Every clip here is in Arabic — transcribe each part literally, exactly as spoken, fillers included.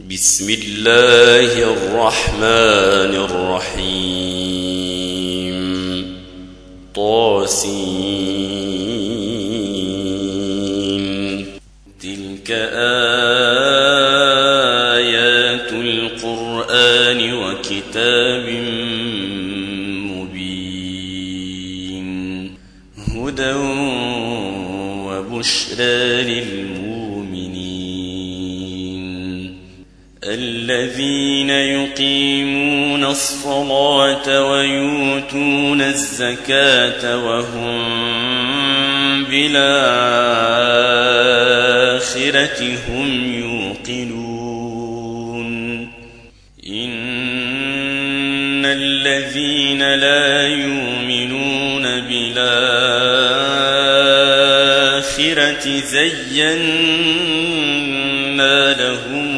بسم الله الرحمن الرحيم. طاسين. تلك آيات القرآن وكتاب مبين هدى وبشرى للمؤمنين الذين يقيمون الصلاة ويؤتون الزكاة وهم بالآخرة هم يوقنون. إن الذين لا يؤمنون بالآخرة زينا لهم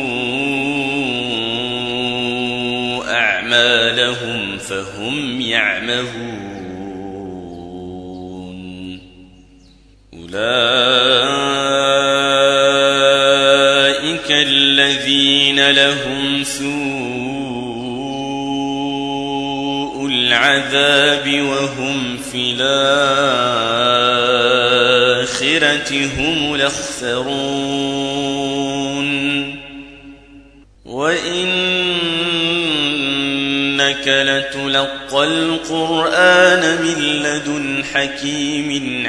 أعمالهم فهم يعمهون. أولئك الذين لهم سوء العذاب وهم في الآخرة هم الأخسرون. وإنك لتلقى القرآن من لدن حكيم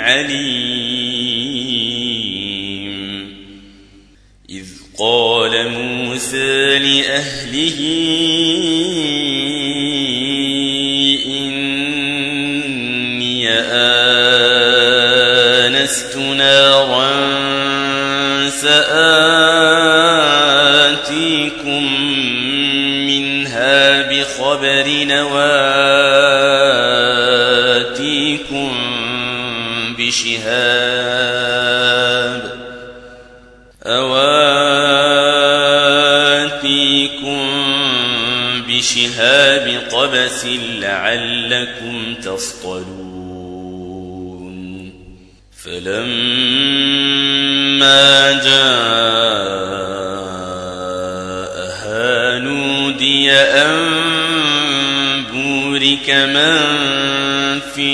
عليم. إذ قال موسى لأهله إني آنست نارا سآتيكم منها بخبر وآتيكم بشهاب أواتيكم بشهاب قبس لعلكم تصطلون. فلما جاءها نودي أن بورك من في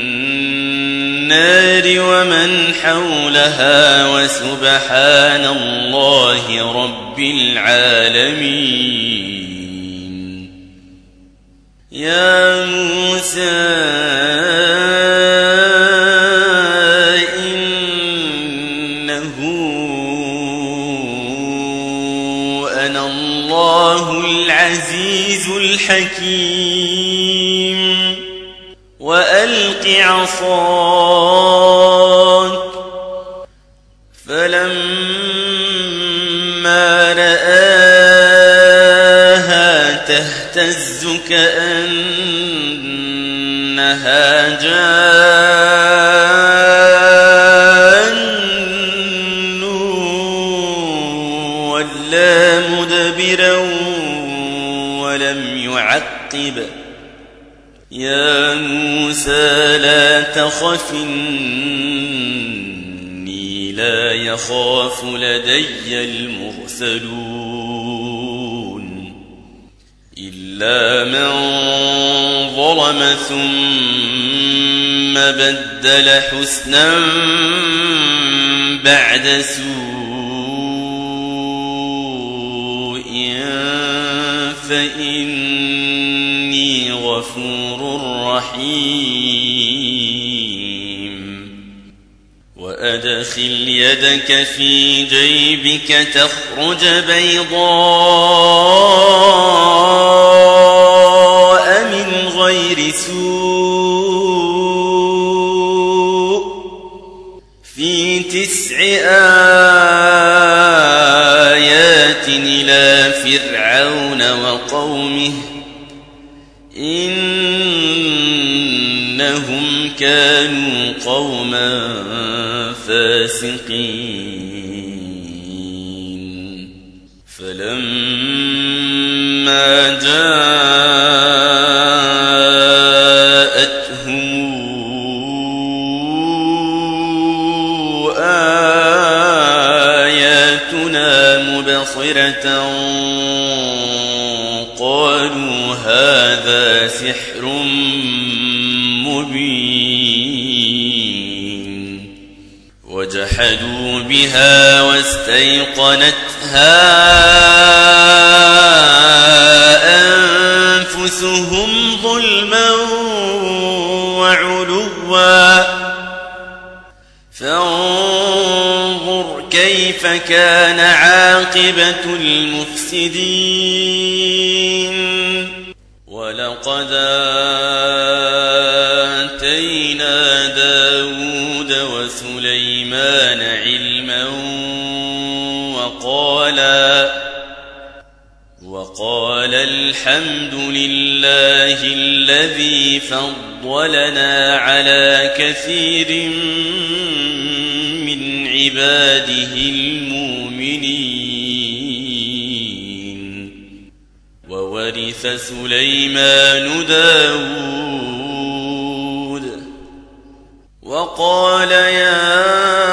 النار ومن حولها وسبحان الله رب العالمين. يا موسى إنه أنا الله العزيز الحكيم. وألق عصاك فلما رآها تهتز كأنها جان ولا مدبرا ولم يعقب. يا موسى لا تخف إني لا يخاف لدي المرسلون. إلا من ظلم ثم بدل حسنا بعد سوء فإني غفور رحيم. وأدخل يدك في جيبك تخرج بيضاء من غير سوء في تسع آيات إلى فرعون وقومه إنهم كانوا قوما فاسقين. فلما جاءتهم آياتنا مبصرة قالوا هذا سحر مبين وجحدوا بها واستيقنتها أنفسهم ظلما وعلوا فانظر كيف كان عاقبة المفسدين ولقد آتينا داود وسليمان علما وقالا وقال الحمد لله الذي فضلنا على كثير من عباده المؤمنين وورث سليمان داود وقال يا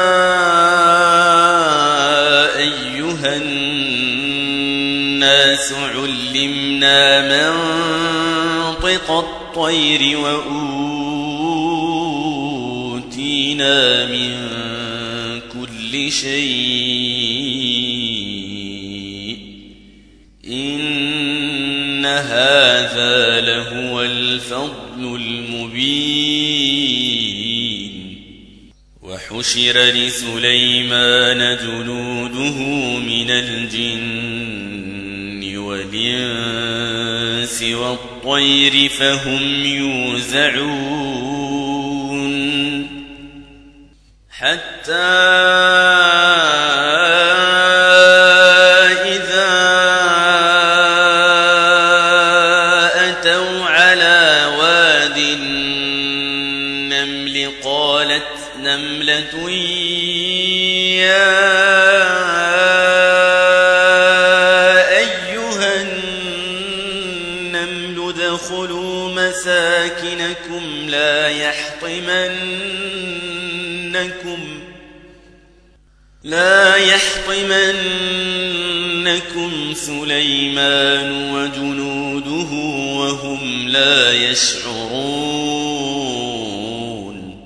أيها الناس علمنا منطق الطير وأوتينا من كل شيء إن هذا لهو الفضل المبين وحشر لسليمان جنوده من الجن والإنس والطير فهم يوزعون حتى إذا أتوا على واد النمل قالت نملة يا أيها النمل ادخلوا مساكنكم لا يحطمنكم لا يحطمنكم سليمان وجنوده وهم لا يشعرون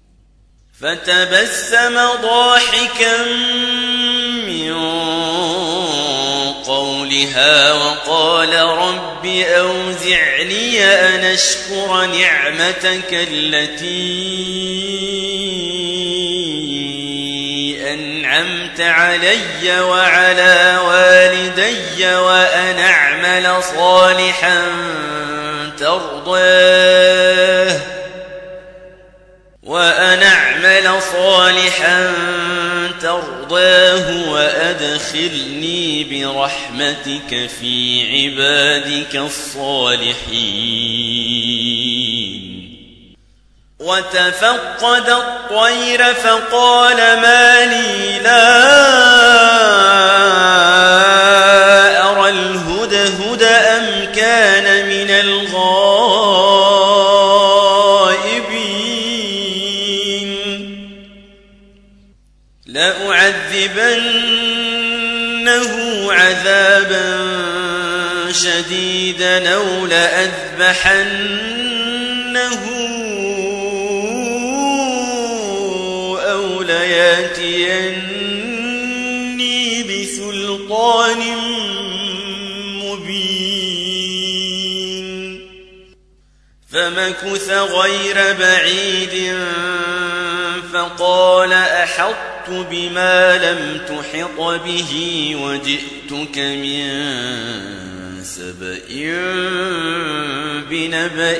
فتبسم ضاحكا من قولها وقال رب أوزعني أن أشكر نعمتك التي أنعمت علي وعلى والدي وأن أعمل صالحا ترضاه وأن أعمل صالحا ترضاه وأدخلني برحمتك في عبادك الصالحين وتفقد الطير فقال ما لي لا أرى الهدهد أم كان من الغائبين لأعذبنه عذابا شديدا أو لأذبحنه يأتيني بسلطان مبين فمكث غير بعيد فقال أحطت بما لم تحط به وجئتك من سبأ بنبأ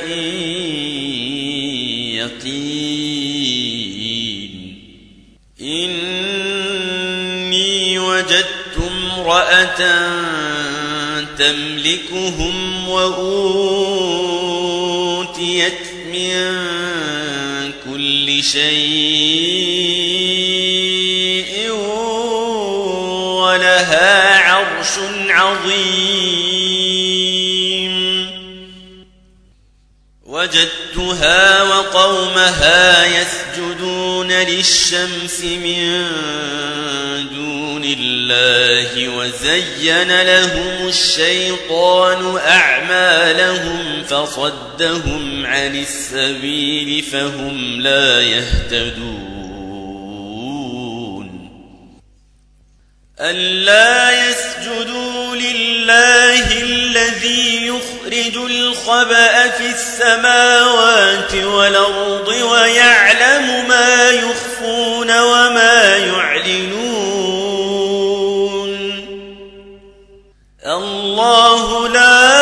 يقين إني وجدت امرأة تملكهم وأوتيت من كل شيء ولها عرش عظيم وجد وجدتها وقومها يسجدون للشمس من دون الله وزين لهم الشيطان أعمالهم فصدهم عن السبيل فهم لا يهتدون ألا يسجدوا لله الذي يخرج الخبأ في السماوات والأرض ويعلم ما يخفون وما يعلنون الله لا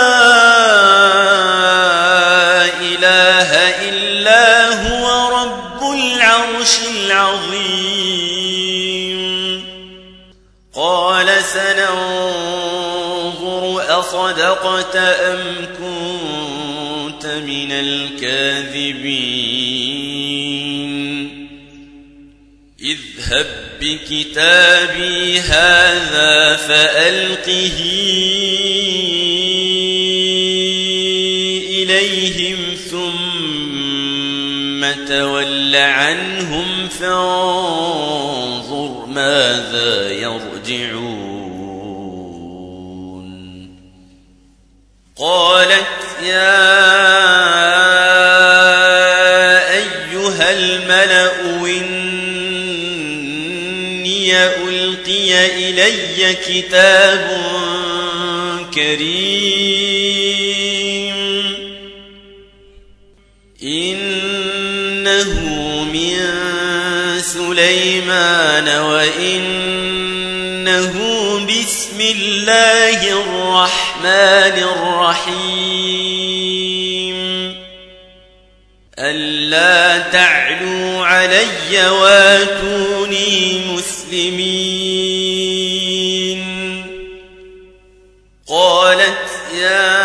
إله إلا هو رب العرش العظيم قال سننظر أصدقت أم كنت من الكاذبين اذهب بكتابي هذا فألقه إليهم ثم تول عنهم فانظر ماذا يرجعون قالت يا أيها الملأ إني ألقي إلي كتاب كريم إنه من سليمان وإنه بسم الله الرحمن الرحيم ألا تعلوا علي واتوني مسلمين قالت يا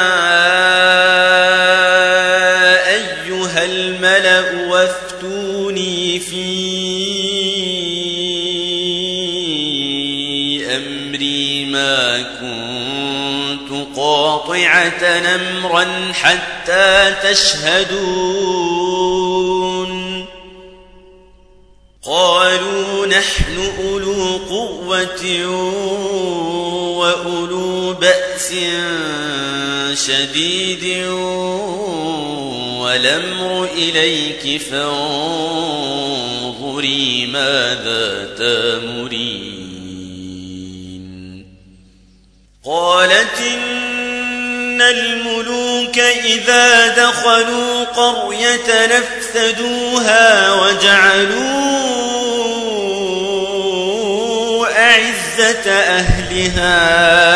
أيها الملأ وافتوني في أمري ما كنت قاطعة أمرا حتى تشهدون قالوا نحن أولو قوة وأولو بأس شديد والأمر إليك فانظري ماذا تأمرين قالت إن الملوك إذا دخلوا قرية نفسدوها وجعلوا أعزة أهلها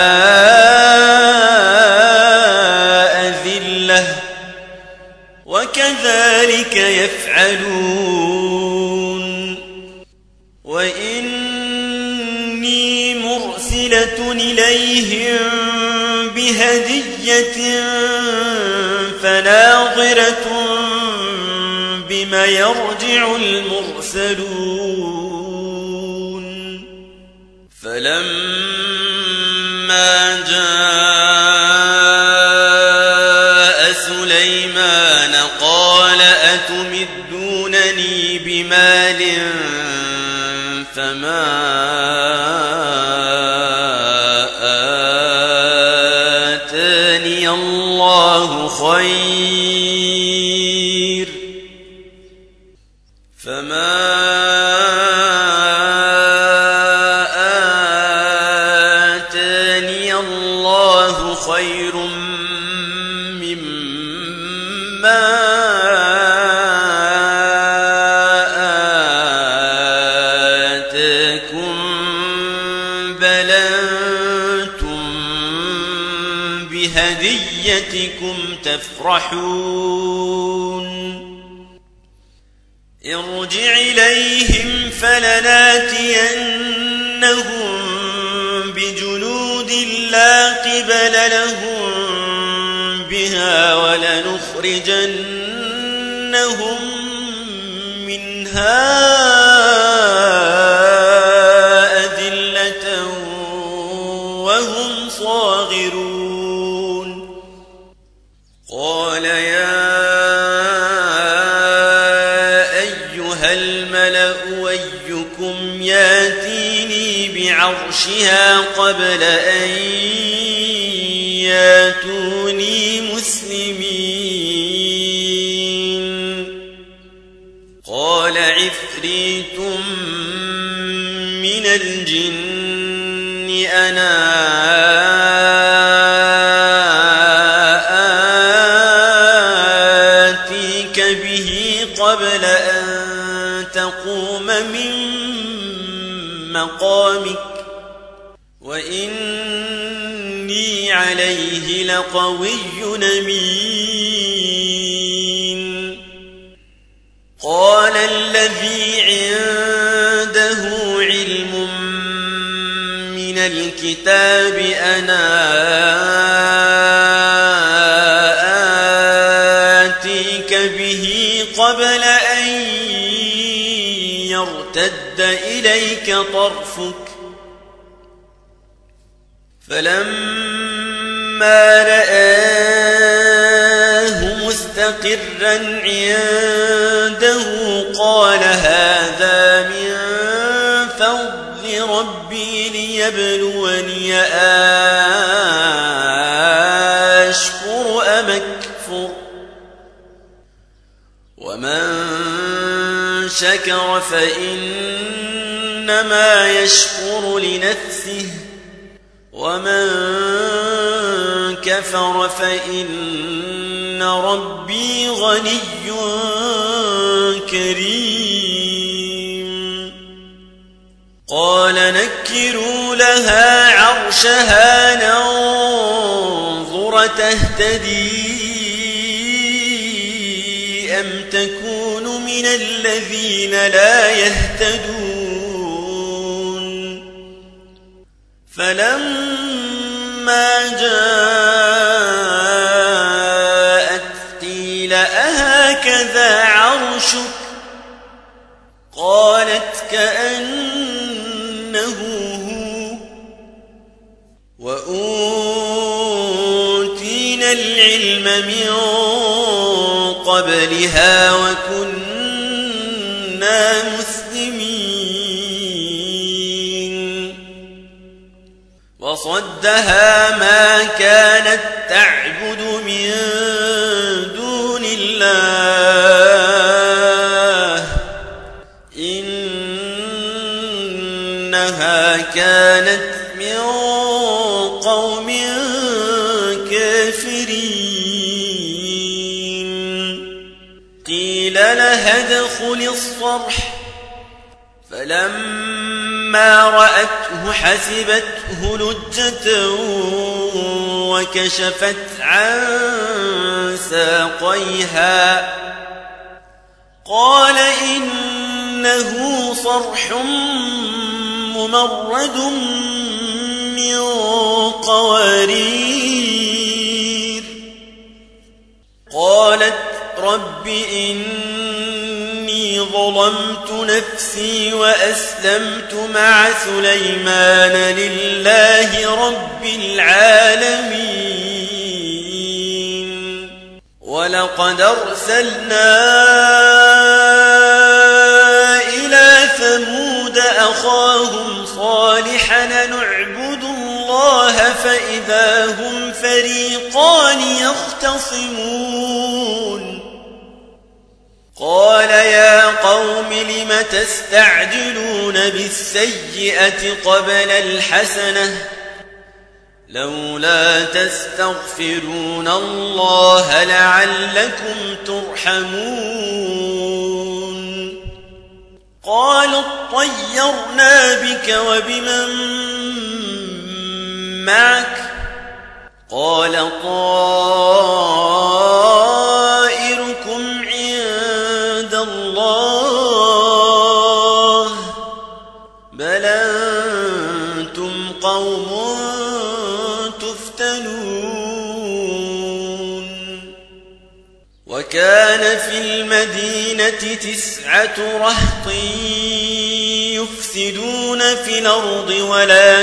أذلة وكذلك يفعلون وإني مرسلة إليهم بهدية فناظرة بما يرجع المرسلون فلما جاء سليمان قال أتمدونني بمال فما آتاني الله خير فما آتاني الله خير مما آتاكم بل أنتم بهديتكم تفرحون ارجع إليهم فلناتينهم بجنود لا قبل لهم بها ولنخرجنهم منها أذلة وهم صاغرون قال يا عرشها قبل أن ياتوني مسلمين قال عفريت من الجن أنا آتيك به قبل أن تقوم من مقامك وإني عليه لقوي أمين قال الذي عنده علم من الكتاب أنا آتيك به قبل أن يرتد إليك طرفك فلما رآه مستقرا عنده قال هذا من فضل ربي ليبلوني أشكر أم أكفر ومن شكر فإنما يشكر لنفسه ومن كفر فإن ربي غني كريم قال نكروا لها عرشها ننظر تهتدي أم تكون من الذين لا يهتدون فلما جاءت قيل أهكذا عرشك قالت كأنه هو وأوتينا العلم من قبلها وكنا مسلمين وصدها ما كانت تعبد من دون الله إنها كانت من قوم كافرين قيل لها ادخل الصرح فلما رأته حسبته لجة وكشفت عن ساقيها قال إنه صرح ممرد من قوارير قالت رب إني ظلمت نفسي وأسلمت مع سليمان لله رب العالمين ولقد أرسلنا إلى ثمود أخاهم صالحا نعبد الله فإذا هم فريقان يختصمون قال يا قوم لم تستعجلون بالسيئة قبل الحسنة لولا تستغفرون الله لعلكم ترحمون قالوا اطيرنا بك وبمن معك قال طائركم عند الله بل أنتم قوم تفتنون وكان في المدينة تسعة رهط يفسدون في الأرض ولا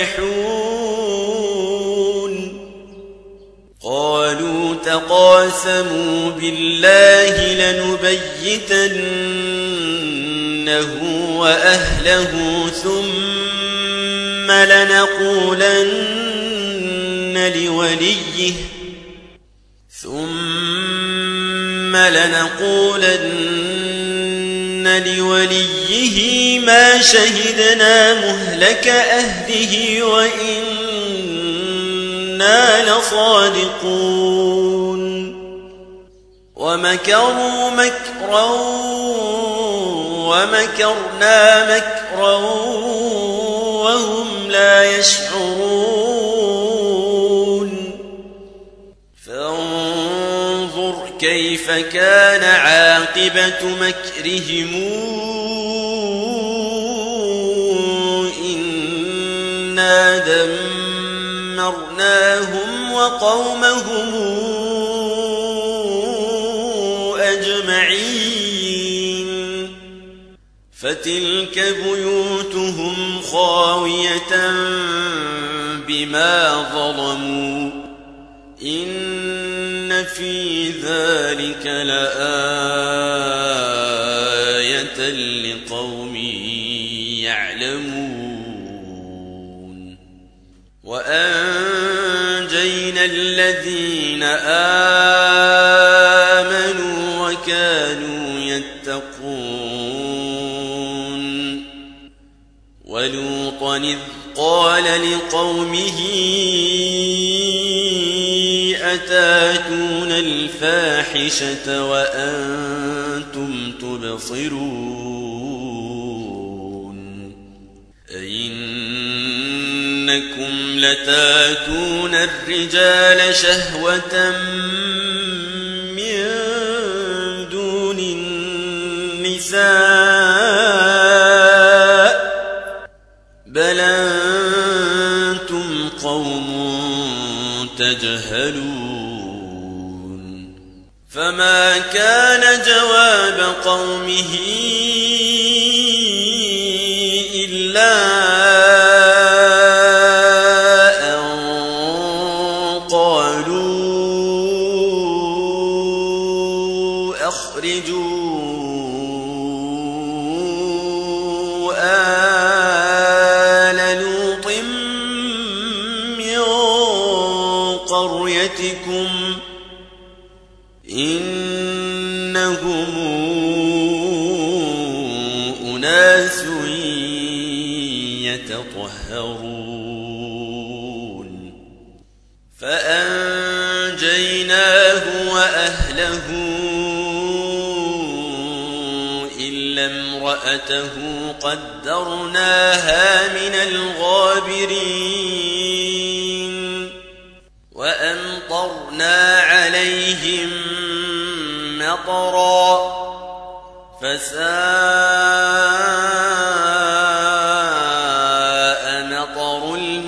يصلحون قالوا تقاسموا بالله لنبيتنه وأهله ثم لنقولن لوليه ثم لنقولن لوليه ما شهدنا مهلك أهله وإنا لصادقون ومكروا مكرا ومكرنا مكرا وهم لا يشعرون فانظر كيف كان عاقبة مكرهم إنا دمرناهم وقومهم أجمعين فتلك بيوتهم خاوية بما ظلموا إن في ذلك لآية لقوم يعلمون وأنجينا الذين آمنوا وكانوا يتقون ولوطا إذ قال لقومه أتاتون الفاحشة وأنتم تبصرون أئنكم لتاتون الرجال شهوة من دون النساء بل أنتم قوم تجهلون فما كان جواب قومه إلا أن قالوا أخرجوا آل لوط من قريتكم إنهم أناس يتطهرون فأنجيناه وأهله إلا امرأته قدرناها من الغابرين وأمطرنا عليهم مطرا فساء مطر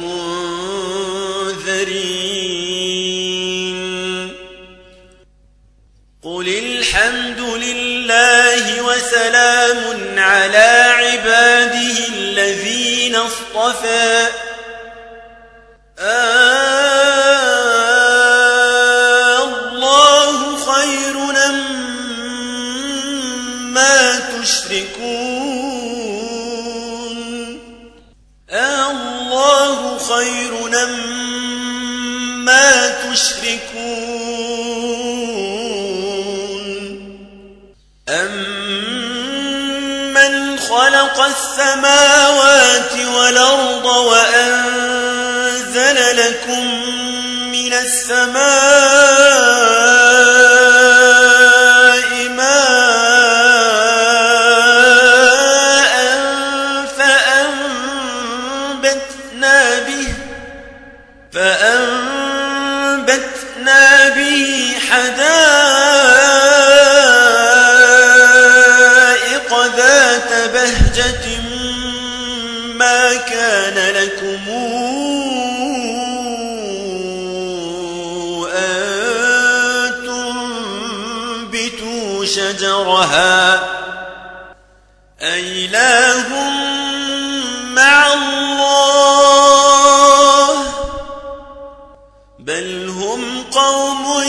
المنذرين قل الحمد لله وسلام على عباده الذين اصطفى الله خير أما تشركون الله خير أما تشركون أمن خلق السماوات والأرض وأنزل لكم من السماء ماء فأنبتنا به فأنبتنا به حدائق ذات بهجة ما كان لكم شجرها أإله مع الله بل هم قوم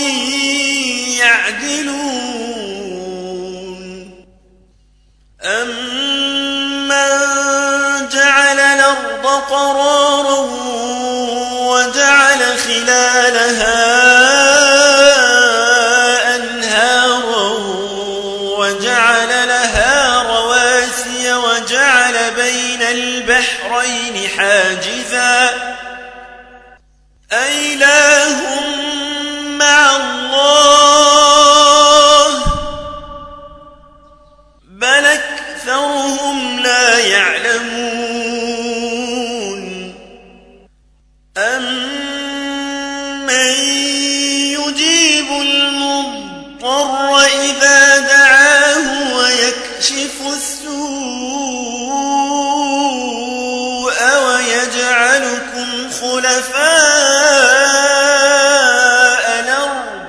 يعدلون أمن جعل الأرض قرارا وجعل خلالها أنهارا وجعل لها رواسي وجعل بين البحرين حاجزا أإله مع الله بل أكثرهم لا يعلمون أمن يجيب المضطر إذا دعاه ويكشف السوء ويجعلكم خلفاء الأرض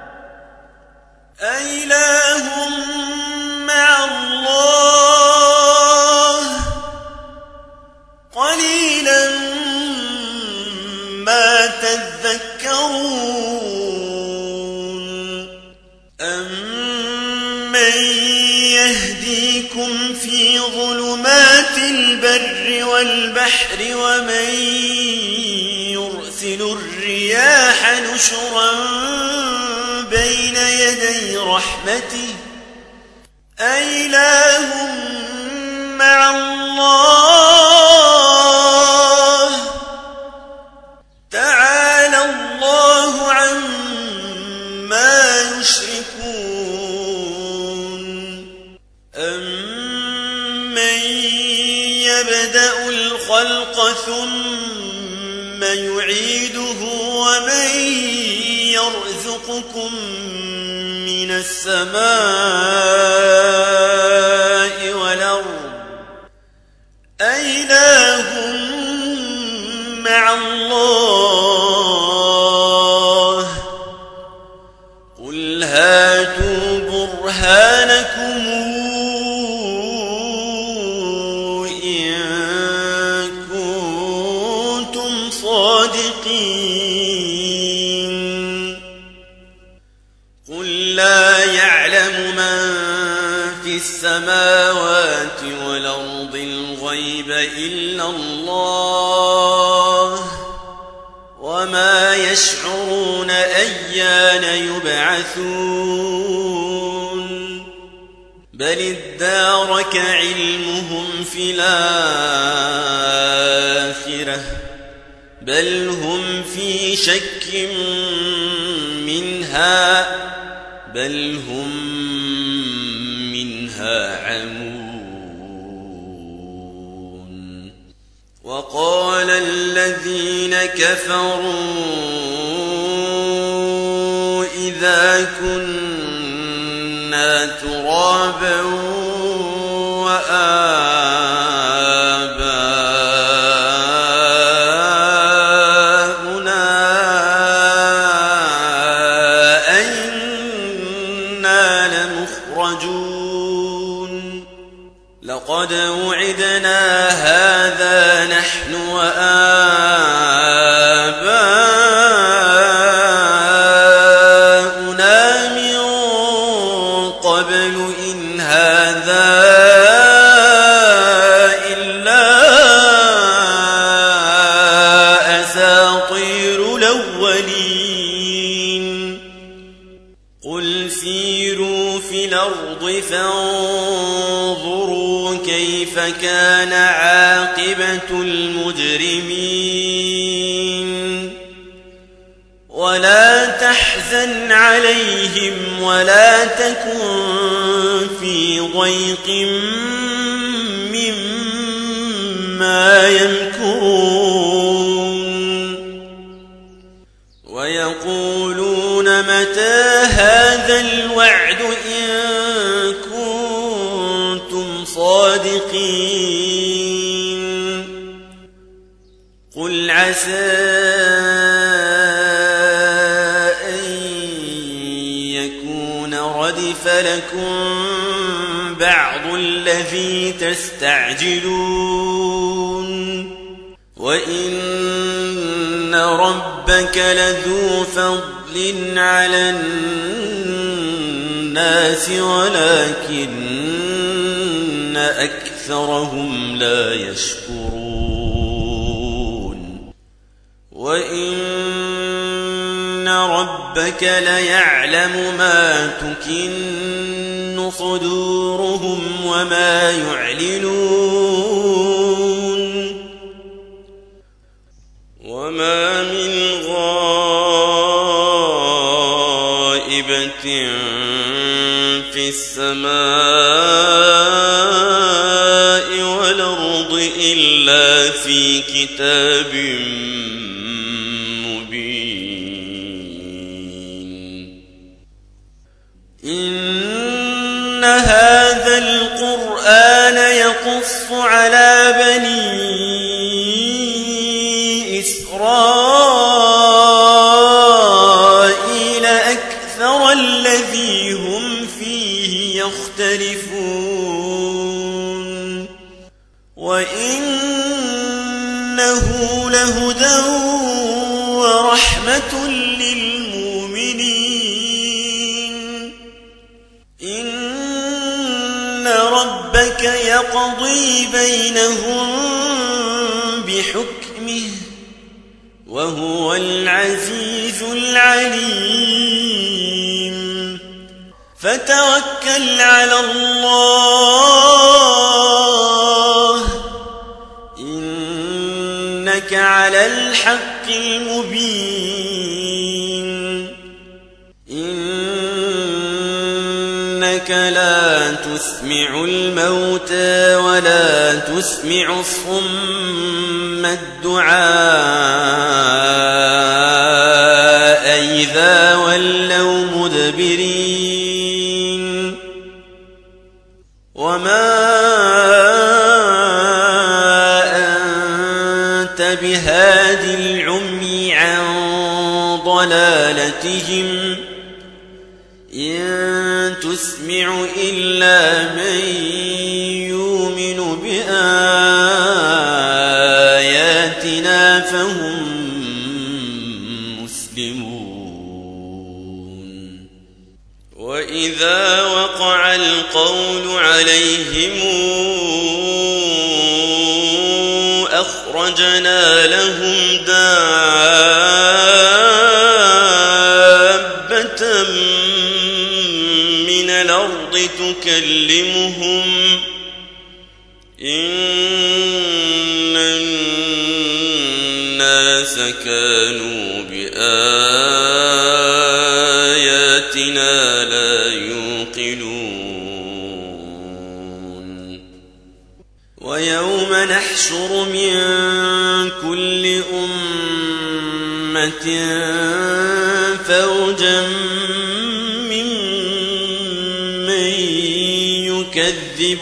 أإله مع الله قليلا ما تذكرون أمن يهديكم في ظلمات البر والبحر ومن يرسل الرياح نشرا بين يدي رحمته أإله مع الله تعالى الله عما يشركون أمن يبدأ الخلق ثم يعيده ومن يرزقكم من السماء والأرض أإله مع الله قل هاتوا برهانكم إن كنتم صادقين قل لا يعلم من في السماوات والأرض الغيب إلا الله وما يشعرون أيان يبعثون بل ادارك علمهم في الآخرة بل هم في شك منها بل هم منها عمون وقال الذين كفروا إذا كنا ترابا وآباؤنا أئنا لمخرجون لقد وعدنا هذا نحن وآباؤنا من قبل إن هذا إلا أساطير الأولين قل سيروا في الأرض فانظروا كيف كان عاقبة المجرمين ولا تحزن عليهم ولا تكن في ضيق مما يمكرون ويقولون متى هذا الوعد إن كنتم صادقين قل عسى أن يكون ردف لكم بعض الذي تستعجلون وإن ربك لذو فضل على الناس ولكن أكثرهم لا يشكرون وإن ربك ليعلم ما تكن صدورهم وما يعلنون وما من غائبة في السماء والأرض إلا في كتاب مبين إن هذا القرآن يقص على بني إسرائيل أكثر الذي هم فيه يختلفون وإنه لهدى ورحمة للمؤمنين إن ربك يقضي بينهم بحكمه وهو العزيز العليم فتوكل على الله إنك على الحق المبين إنك لا تسمع الموتى ولا تسمع الصم الدعاء إذا ولوا مدبرين وما أنت بهاد العمي عن ضلالتهم إن تسمع إلا من يؤمن بآياتنا فهم مسلمون وإذا وقع القول عليهم أخرجنا لهم دابة من الأرض تكلمهم إن الناس كانوا بآياتنا لا يوقنون ويوم نحشر من كل أمة فوجا ممن يكذب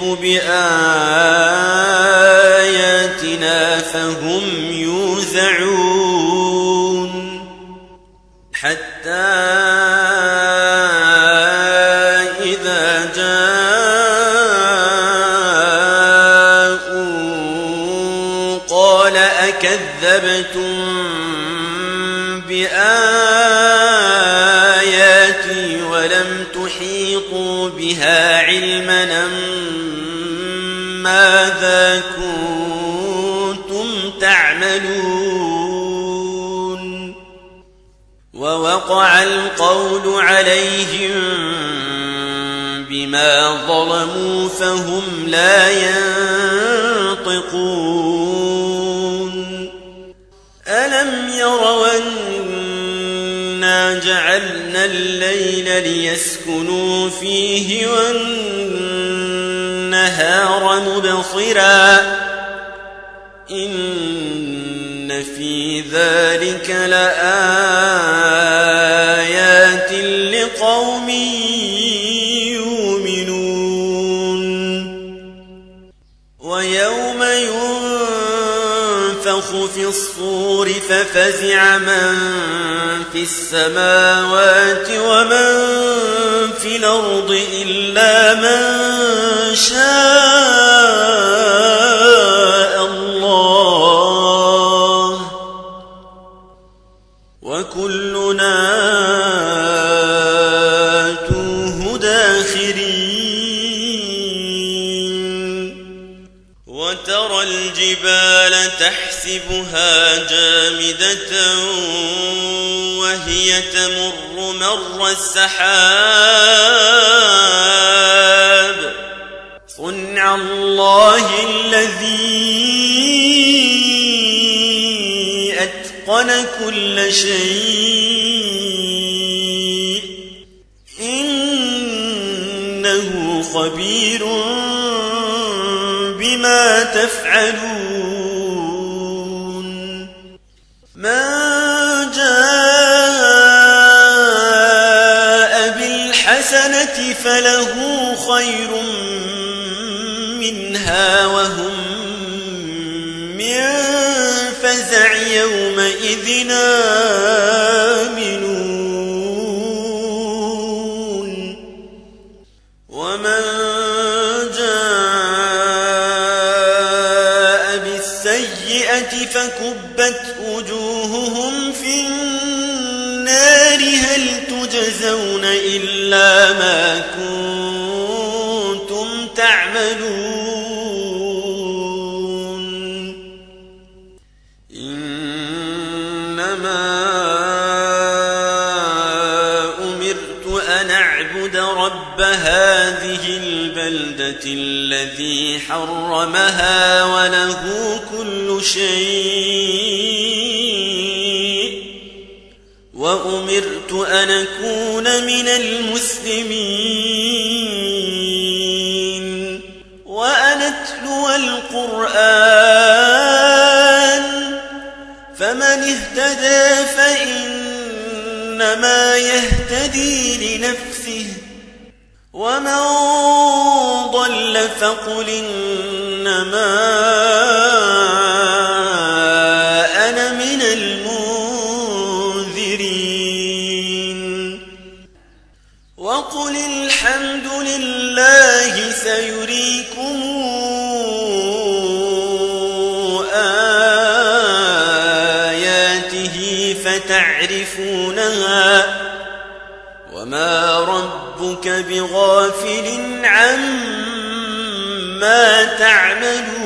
بآياتنا فهم يوزعون حتى إذا جاءوا قال أكذبتم بآياتي ولم تحيطوا بها علما ماذا كنتم تعملون ووقع القول عليهم بما ظلموا فهم لا ينطقون ألم يروا أنا جعلنا الليل ليسكنوا فيه والنهار مبصرا إن في ذلك لآيات لقوم يؤمنون ويوم ينفخ في الصور ففزع من في السماوات ومن في الأرض إلا من شاء الله وكلنا آتوه داخرين وترى الجبال تحسبها يحسبها جامدة وهي تمر مر السحاب صنع الله الذي أتقن كل شيء إنه خبير بما تفعلون من جاء بالحسنة فله خير منها وهم من فزع يومئذ آمنون ومن جاء بالسيئة فكبت وجوههم في النار هل تجزون إلا ما كنتم تعملون إنما أمرت أن أعبد رب هذه البلدة الذي حرمها وله كل شيء وأمرت أن أكون من المسلمين وأن أتلو القرآن فمن اهتدى فإنما يهتدي لنفسه ومن ضل فقل إنما أنا من المنذرين وقل الحمد لله سيريكم آياته فتعرفونها وما ربك بغافل عما تعملون